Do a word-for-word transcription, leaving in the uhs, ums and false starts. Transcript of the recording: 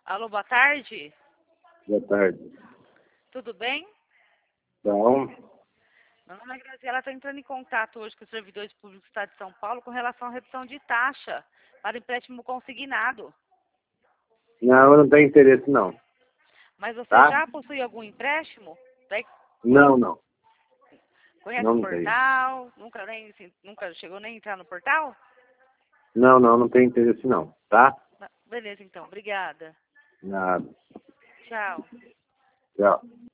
Alô, boa tarde. Boa tarde. Tudo bem? Então, Meu nome é Graziela, está entrando em contato hoje com os servidores públicos do Estado de São Paulo com relação à redução de taxa para empréstimo consignado. não, eu não tenho interesse não, Mas você tá? já possui algum empréstimo? Daí, Não, não, conhece não, o não tenho. portal? Nunca, nem, assim, nunca chegou nem a entrar no portal? Não, não, não tenho interesse não, tá? Beleza, então. Obrigada. Nada. Tchau. Tchau.